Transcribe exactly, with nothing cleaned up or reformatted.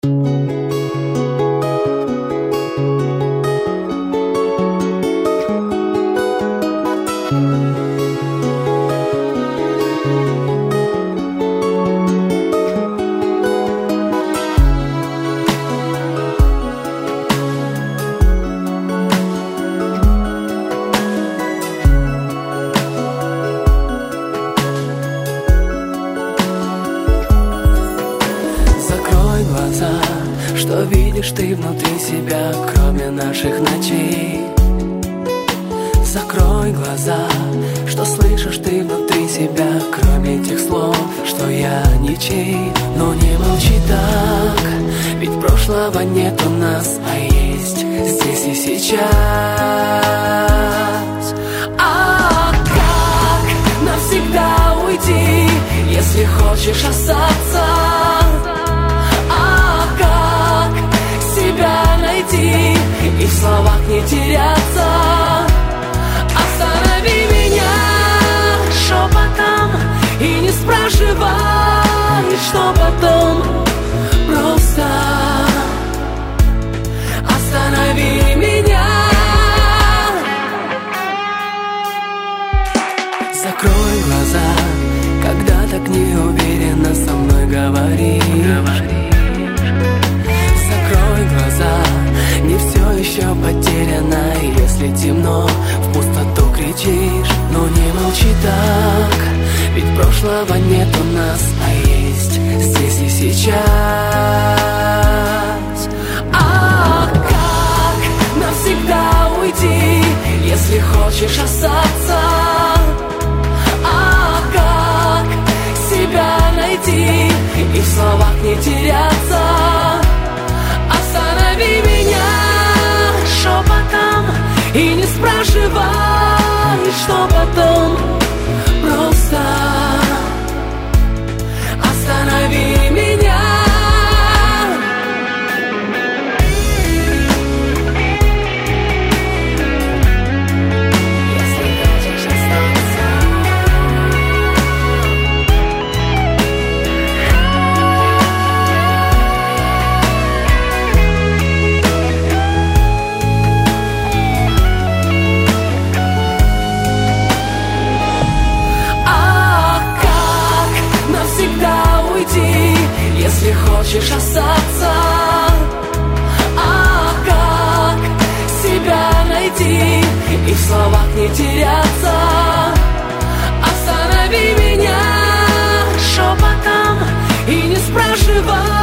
Что видишь ты внутри себя, кроме наших ночей? Закрой глаза. Что слышишь ты внутри себя, кроме тех слов, что я ничей? Но не молчи так, ведь прошлого нет у нас, а есть здесь и сейчас. А как навсегда уйти, если хочешь остаться? Найти и в словах не теряться. Останови меня шепотом и не спрашивай, что потом. Просто останови меня. Закрой глаза, когда так неуверенно со мной говоришь. Закрой глаза, не все еще потеряно. Если темно, в пустоту кричишь. Но не молчи так, ведь прошлого нет у нас, а есть здесь и сейчас. А как навсегда уйти, если хочешь остаться? А как себя найти и в словах не теряться? Останови меня шепотом и не спрашивай, что потом. Просто останови меня. Если хочешь остаться, а как себя найти и в словах не теряться? Останови меня шепотом и не спрашивай,